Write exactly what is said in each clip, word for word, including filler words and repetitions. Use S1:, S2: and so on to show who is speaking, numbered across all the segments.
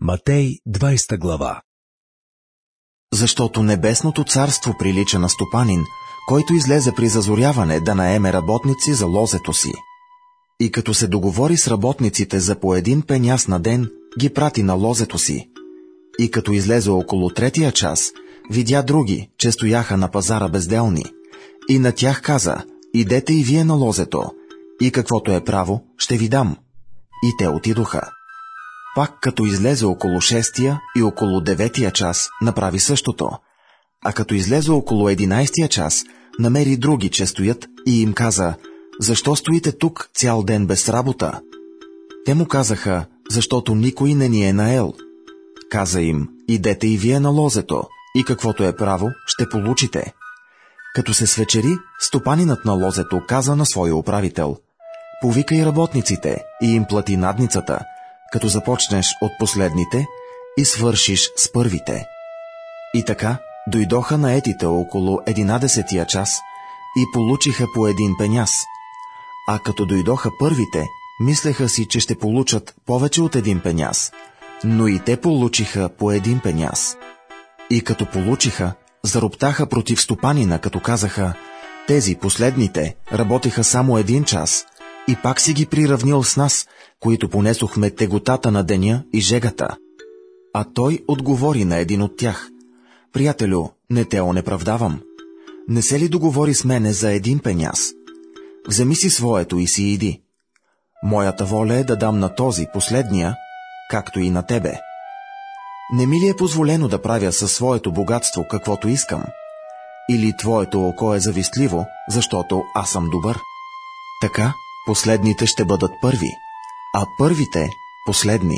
S1: Матей, двайсета глава.
S2: Защото небесното царство прилича на стопанин, който излезе при зазоряване да наеме работници за лозето си. И като се договори с работниците за по един пеняс на ден, ги прати на лозето си. И като излезе около третия час, видя други, че стояха на пазара безделни. И на тях каза: идете и вие на лозето, и каквото е право, ще ви дам. И те отидоха. Пак като излезе около шестия и около деветия час, направи същото. А като излезе около единайсетия час, намери други, че стоят, и им каза: защо стоите тук цял ден без работа? Те му казаха: защото никой не ни е наел. Каза им: идете и вие на лозето, и каквото е право, ще получите. Като се свечери, стопанинът на лозето каза на своя управител: повикай работниците и им плати надницата, като започнеш от последните и свършиш с първите. И така дойдоха наетите около единадесетия час и получиха по един пеняс. А като дойдоха първите, мислеха си, че ще получат повече от един пеняс, но и те получиха по един пеняс. И като получиха, зароптаха против стопанина, като казаха: тези последните работиха само един час, и пак си ги приравнил с нас, които понесохме теготата на деня и жегата. А той отговори на един от тях: приятелю, не те онеправдавам. Не се ли договори с мене за един пеняс? Вземи си своето и си иди. Моята воля е да дам на този последния, както и на тебе. Не ми ли е позволено да правя със своето богатство каквото искам? Или твоето око е завистливо, защото аз съм добър? Така последните ще бъдат първи, а първите последни.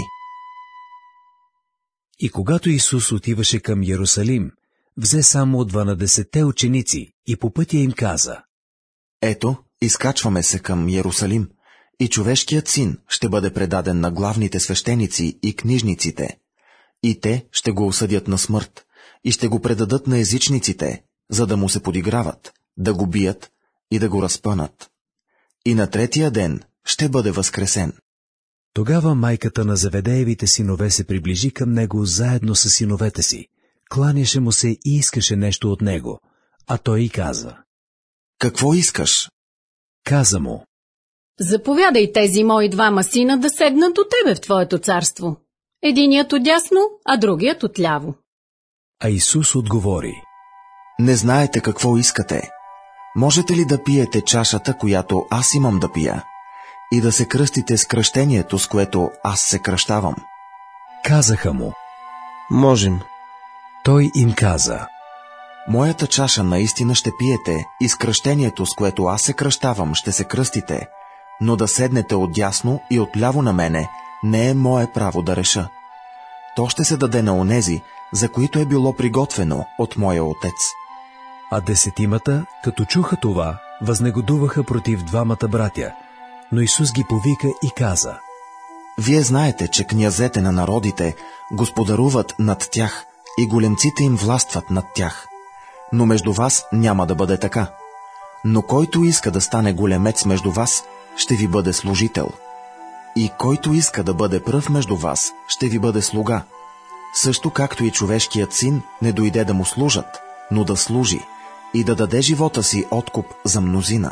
S1: И когато Исус отиваше към Йерусалим, взе само дванадесетте ученици и по пътя им каза:
S2: ето, изкачваме се към Йерусалим, и човешкият син ще бъде предаден на главните свещеници и книжниците, и те ще го осъдят на смърт, и ще го предадат на езичниците, за да му се подиграват, да го бият и да го разпънат. И на третия ден ще бъде възкресен.
S1: Тогава майката на Зеведеевите синове се приближи към него заедно с синовете си, кланяше му се и искаше нещо от него, а той й каза:
S2: какво искаш?
S1: Каза му:
S3: заповядай тези мои двама сина да седнат до тебе в твоето царство. Единият отдясно, а другият отляво.
S1: А Исус отговори:
S2: не знаете какво искате. Можете ли да пиете чашата, която аз имам да пия, и да се кръстите с кръщението, с което аз се кръщавам?
S1: Казаха му:
S4: можем.
S1: Той им каза:
S2: моята чаша наистина ще пиете и с кръщението, с което аз се кръщавам, ще се кръстите, но да седнете отдясно и отляво на мене не е мое право да реша. То ще се даде на онези, за които е било приготвено от моя отец.
S1: А десетимата, като чуха това, възнегодуваха против двамата братя, но Исус ги повика и каза:
S2: вие знаете, че князете на народите господаруват над тях и големците им властват над тях. Но между вас няма да бъде така. Но който иска да стане големец между вас, ще ви бъде служител. И който иска да бъде пръв между вас, ще ви бъде слуга. Също както и човешкият син не дойде да му служат, но да служи и да даде живота си откуп за мнозина.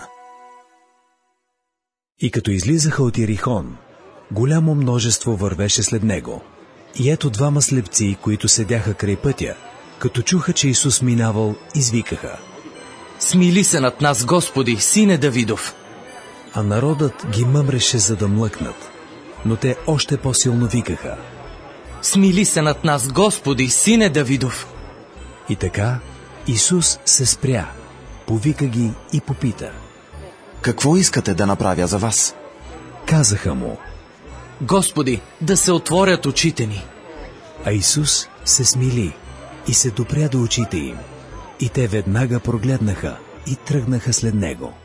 S1: И като излизаха от Иерихон, голямо множество вървеше след него. И ето двама слепци, които седяха край пътя, като чуха, че Исус минавал, извикаха:
S4: смили се над нас, Господи, сине Давидов!
S1: А народът ги мъмреше, за да млъкнат, но те още по-силно викаха:
S4: смили се над нас, Господи, сине Давидов!
S1: И така Исус се спря, повика ги и попита:
S2: какво искате да направя за вас?
S1: Казаха му:
S4: Господи, да се отворят очите ни.
S1: А Исус се смили и се допря до очите им, и те веднага прогледнаха и тръгнаха след него.